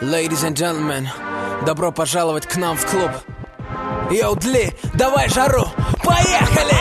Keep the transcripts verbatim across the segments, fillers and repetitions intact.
Ladies and gentlemen, добро пожаловать к нам в клуб. Йоу, Дли, давай жару, поехали!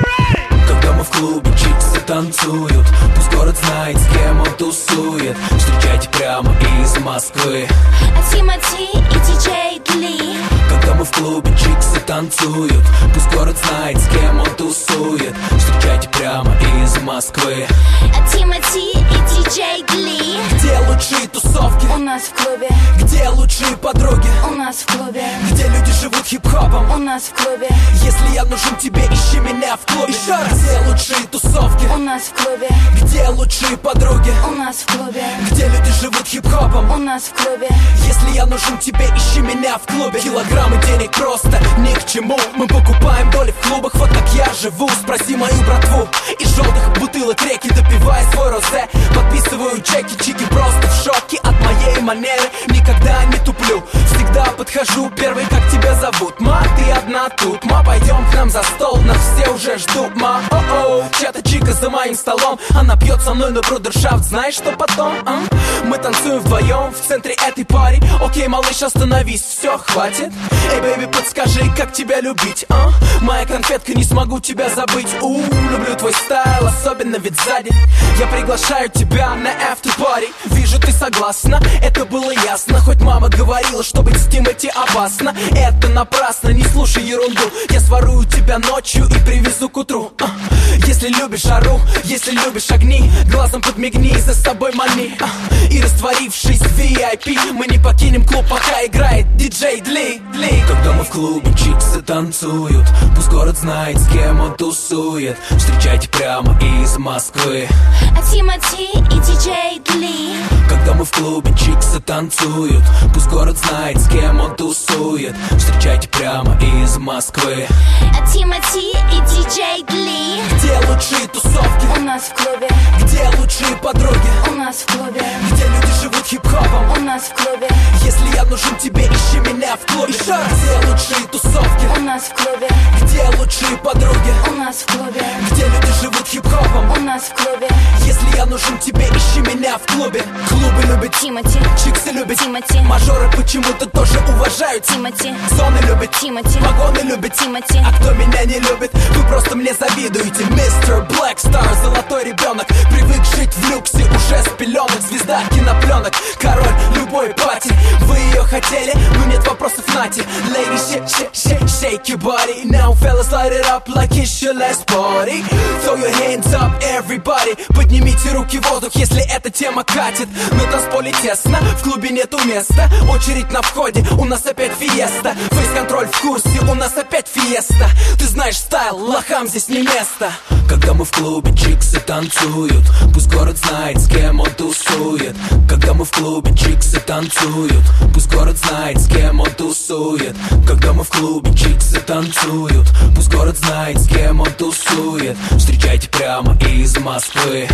Когда мы в клубе, чиксы танцуют, пусть город знает, с кем он тусует. Встречайте прямо из Москвы Тимати и диджей Дли. Когда мы в клубе, чиксы танцуют, пусть город знает, с кем он тусует. Встречайте прямо из Москвы Тимати и диджей Дли. Где лучшие тусовки? У нас в клубе. Где лучшие подруги? У нас в клубе. Где люди живут хип-хопом? У нас в клубе. Если я нужен тебе, ищи меня в клубе. Еще раз. Где лучшие тусовки? У нас в клубе. Где лучшие подруги? У нас в клубе. Где люди живут хип-хопом? У нас в клубе. Если я нужен тебе, ищи меня в клубе. Килограммы денег просто ни к чему. Мы покупаем доли в клубах, вот как я живу. Спроси мою братву. Из желтых бутылок реки, допивая свой розе, подписываю чеки, чики просто в шоке от моей манеры. Никогда не туплю, всегда подхожу первый. Как тебя зовут? Ма, ты одна тут. Ма, пойдем к нам за стол, нас все уже ждут. Ма, о-о, чья-то чика за моим столом. Она пьет со мной на брудершафт, знаешь, что потом? А? Мы танцуем вдвоем в центре этой пари. Окей, малыш, остановись, все, хватит. Эй, бэйби, подскажи, как тебя любить, а? Моя конфетка, не смогу тебя забыть. У, люблю твой стайл, особенно ведь сзади. Я приглашаю тебя на after party. Вижу, ты согласна, это было ясно. Хоть мама говорила, что быть с Тимати опасно. Это напрасно, не слушай ерунду. Я сворую тебя ночью и привезу к утру. а. Если любишь жару, если любишь огни, глазом подмигни, за собой мани. а. И растворившись в ви ай пи, мы не покинем клуб, пока играет диджей Дли, Дли. Когда мы в клубе, чиксы танцуют, пусть город знает, с кем он тусует. Встречайте прямо из Москвы Тимати и диджей Дли. Когда мы в клубе, чиксы танцуют, пусть город знает, с кем он тусует. Встречайте прямо из Москвы Тимати и диджей Дли. Где лучшие тусовки? У нас в клубе. Где лучшие подруги? У нас в клубе. Где люди живут хип-хопом? У нас в клубе. Если я нужен тебе, ищи меня в клубе. Еще раз. Где лучшие тусовки? У нас в клубе. Где лучшие подруги? У нас в клубе. Где люди живут хип-хопом? У нас в клубе. Если я нужен тебе, ищи меня в клубе. Клубы любят Тимати. чиксы любят Тимати. мажоры почему-то тоже уважают Тимати. Зоны любят Тимати. вагоны любят Тимати. А кто меня не любит, вы просто мне завидуете. Мистер Блэк Стар, золотой ребенок, привык жить в люксе уже с пеленок. Звезда кинопленок, король любой пати. Вы ее хотели, но нет вопросов, нате. Lady, shake, shake, shake, shake your body. Now fellas, light it up like it's your last party. Throw your hands up, everybody. Поднимите руки в воздух, если эта тема катит. На танцполе тесно, в клубе нету места. Очередь на входе, у нас опять фиеста. Фейс-контроль в курсе, у нас опять фиеста. Ты знаешь стайл, лохам здесь не место. Когда мы в клубе, чиксы танцуют, пусть город знает, с кем он тусует. Когда мы в клубе, чиксы танцуют, пусть город знает, с кем он тусует. Когда мы в клубе, чиксы танцуют, пусть город знает, с кем он тусует. Встречайте прямо из Москвы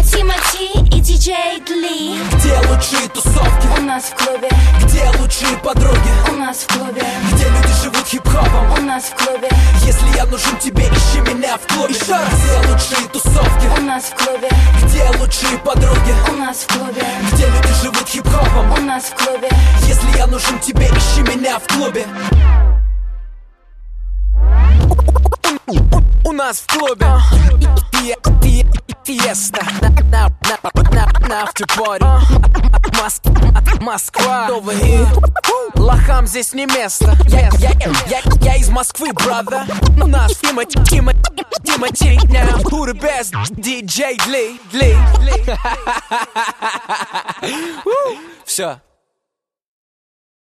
Тимати и диджей Дли. Где лучшие тусовки? У нас в клубе. Где лучшие подруги? У нас в клубе. Где люди живут хип-хопом? У нас в клубе. Если я нужен тебе, ищи меня в клубе. Еще раз. Где лучшие тусовки? У нас в клубе. Где лучшие подруги? У нас в клубе. Где люди живут хип-хопом? У нас в клубе. Если я нужен тебе, ищи меня в клубе. У нас в клубе фиеста на автопаре. Москва, over here. Лохам здесь не место. Я, я, я, я из Москвы, brother. У нас Тимати, Тимати, Тимати. Now who the best? диджей Дли, Дли. Все.